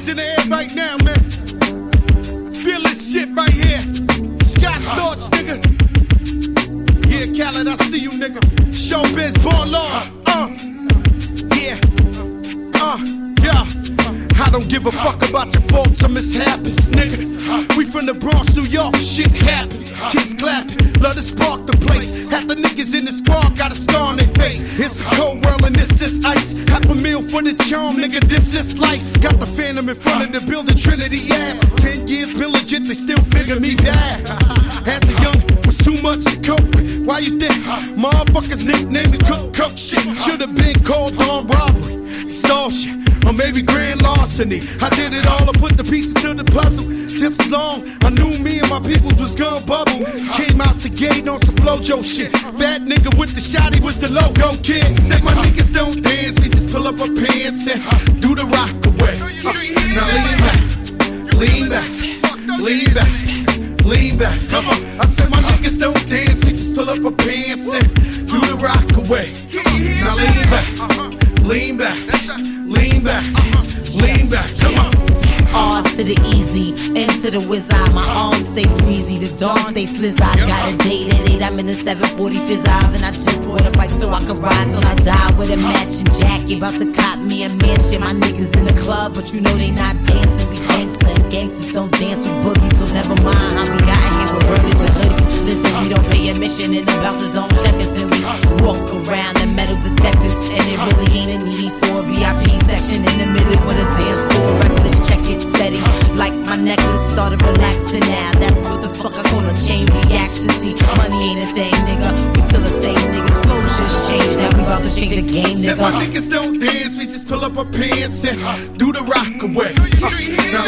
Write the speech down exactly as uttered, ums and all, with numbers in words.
hands in the air right now, man. Feel this shit right here. Scott Storch, nigga. Yeah, Khaled, I see you, nigga. Showbiz, born law. Uh, yeah. Uh, yeah. I don't give a fuck about your faults or mishaps, nigga. We from the Bronx, New York, shit happens. Kids clapping, love to spark the place. Half the niggas in the squad got a scar on their face. It's a cold world and this is ice. Half a meal for the charm, nigga, this is life. Got the Phantom in front of the building, Trinity, yeah. Ten years been legit, they still figure me bad. As a young, was too much to cope with. Why you think motherfuckers nicknamed the cook cook shit? Should've been called on robbery, extortion, or maybe grand larceny. I did it all, I put the pieces to the puzzle. Just as long I knew me and my people was gonna bubble. Came out the gate on some Flojo shit. Fat nigga with the shot, he was the logo kid. Said my niggas don't dance, they just pull up our pants and do the rock away. Now lean back, lean back, lean back, lean back. Come on, I said my niggas don't dance, they just pull up our pants and do the rock away. Now lean back, lean back, lean back, lean back. Come on. R to the easy, M to the whiz eye. My arms stay breezy, the dawn stay flizz. I got a date at eight, I'm in the seven forty Fizz Ave. And I just bought a bike so I can ride till I die with a matching jacket. About to cop me a mansion. My niggas in the club, but you know they not dancing. We gangsta and gangsters don't dance with boogies. So never mind how we got here with burgers and hoodies. Listen, we don't pay admission and the bouncers don't check us. And we walk around the metal detectors. And it really ain't a need for a V I P section in the middle with a dance floor. Reckless check it steady, like my necklace started relaxing now. That's what the fuck I call a chain reaction. See, money ain't a thing, nigga. We still the same nigga. Slow just change. Now we about to change the game, nigga. Said my niggas don't dance, we just pull up our pants and do the rock away. Uh, now